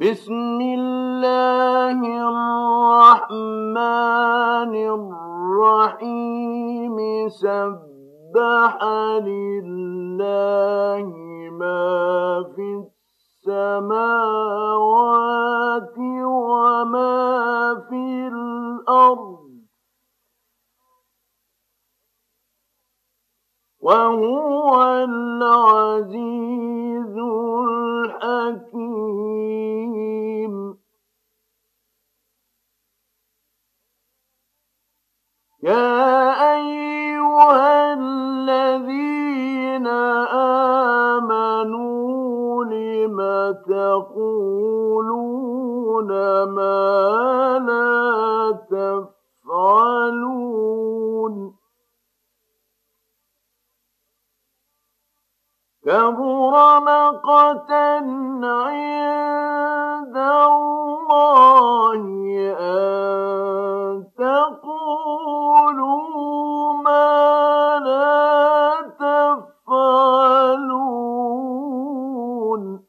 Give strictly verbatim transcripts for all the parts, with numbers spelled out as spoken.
بسم الله الرحمن الرحيم سبح لله ما في السماوات وما في الأرض وهو العزيز الحكيم. يا أيها الذين آمنوا لم تقولون ما لا تفعلون كبر مقتا عند الله أن تقولوا ما لا تفعلون.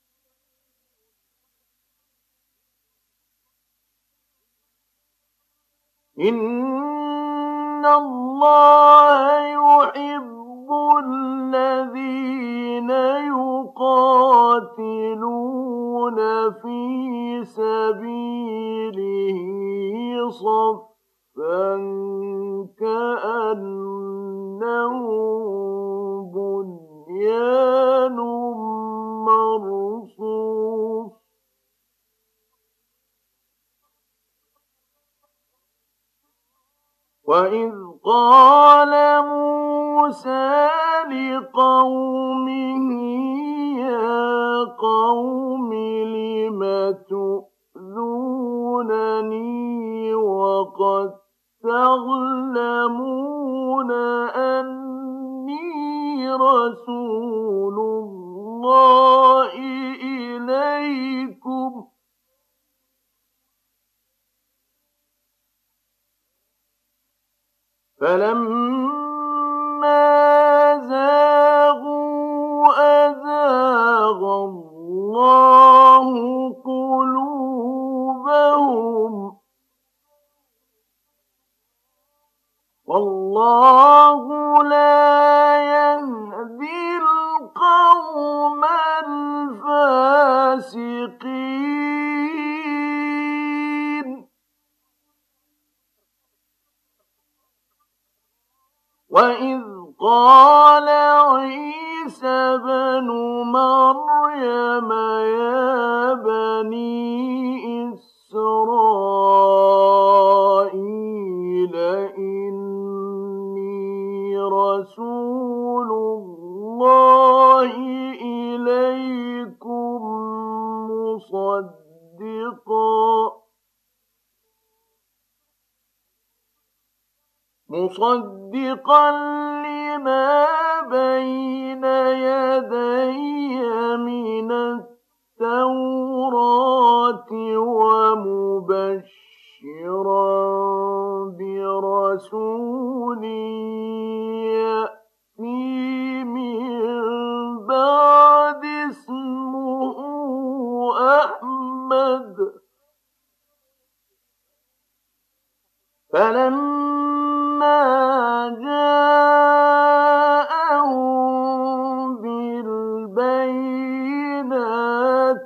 إن الله يحب الذين يقاتلون في سبيله صفا كأنهم بنيان مرصوص. وإذ قال موسى لقومه يا قوم لم تؤذونني وقد تعلمون أني رسول الله إليكم فلما زاغوا أزاغ الله قلوبهم والله لا يهدي القوم الفاسقين. وإذ قال عيسى ابن مريم يا بني إسرائيل إني رسول الله إليكم مصدقا مصدقا لما بين يدي من التوراة ومبشرا برسول يأتي من بعد اسمه أحمد. فلما جاءهم بالبينات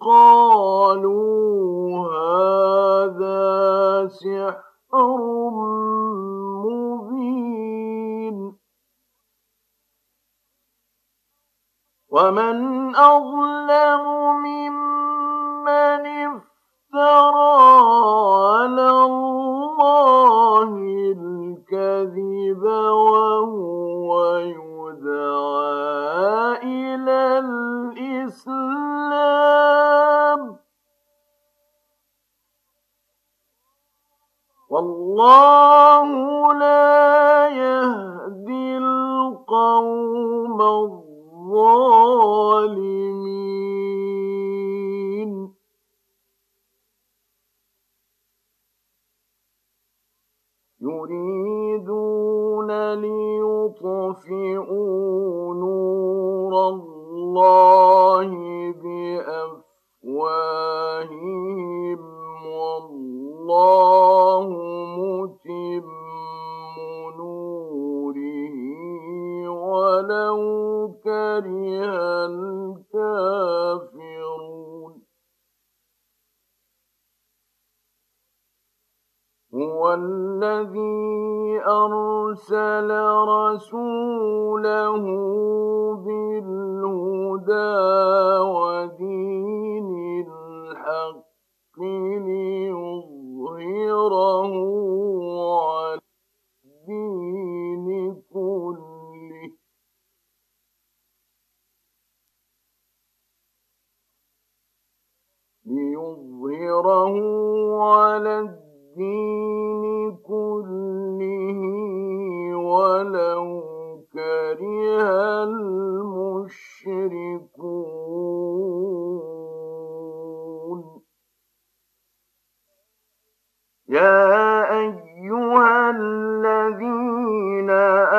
قالوا هذا سحر مبين. ومن أظلم ممن افترى على الله الكذب وهو يدعى إلى الإسلام والله لا يهدي القوم الظالمين. يريدون ليطفئوا نور الله بأفواههم أفواههم والله متم نوره ولو كره الكافرون هو الذي أرسل رسوله بالهدى ودين الحق ليظهره على الدين كله ليظهره على الدين كله ولو كره المشركون يا أيها الذين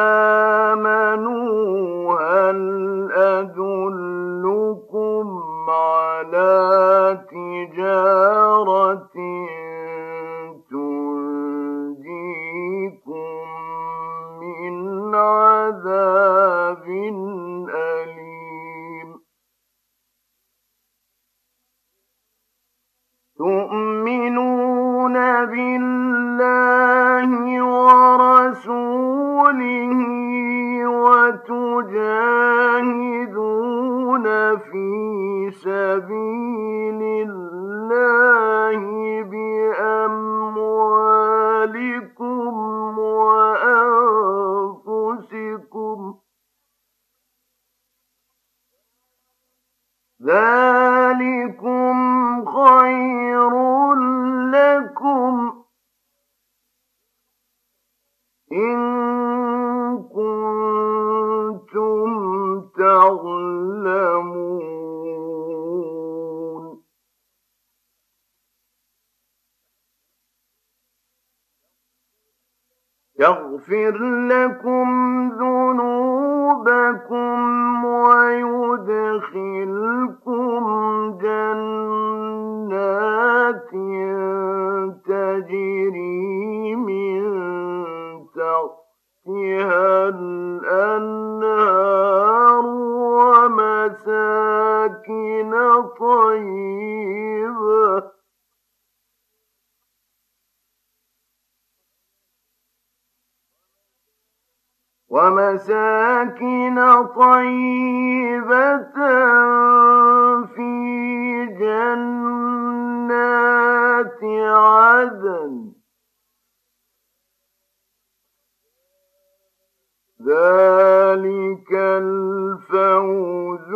آمنوا هل أدلكم على تجارة تنجيكم من عذاب أليم تؤمنون بالله ورسوله وتجاهدون في سبيل الله بأموالكم وأنفسكم ذلكم خير لكم إن كنتم تعلمون يغفر لكم ذنوبكم ويدخلكم جنات تجري من تحتها الأنهار ومساكن طيبة ومساكن طيبة في جنات عدن ذلك الفوز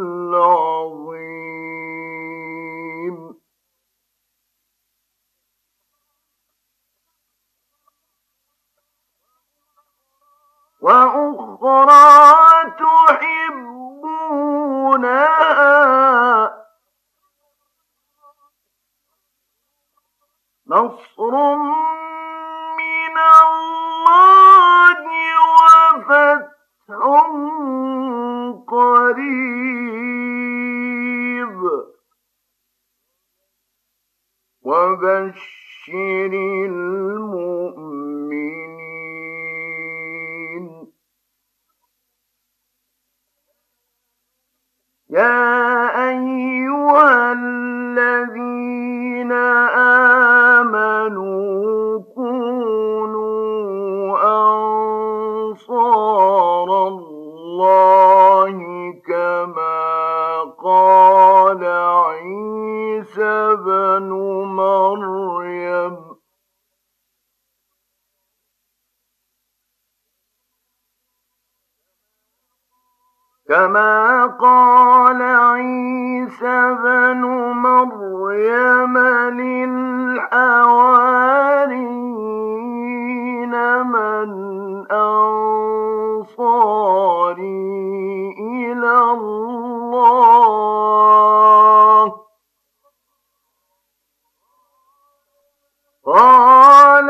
العظيم وأخرى تحبونها نصر من الله وفتح قريب وبشر المؤمنين يا أيها الذين آمنوا كونوا أنصار الله كما قال عيسى بن مريم كما قال عيسى بن مريم للحواريين من أنصاري إلى الله قال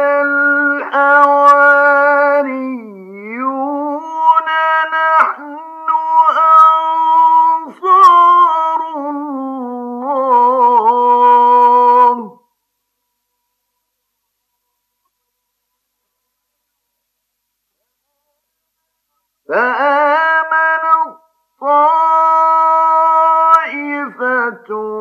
الحواريون نحن أنصار الله مَوْعُودَةٌ